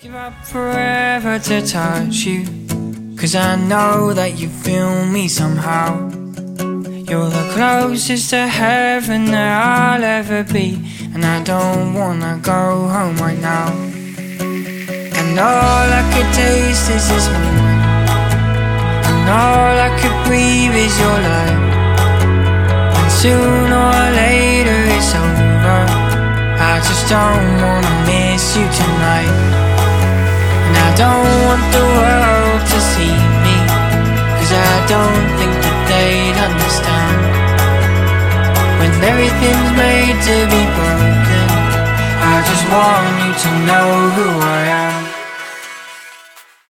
Give up forever to touch you, 'cause I know that you feel me somehow. You're the closest to heaven that I'll ever be, and I don't wanna go home right now. And all I could taste is this moment, and all I could breathe is your light. And sooner or later it's over, I just don't wanna miss you tonight. And I don't want the world to see me, 'cause I don't think that they'd understand. When everything's made to be broken, I just want you to know who I am.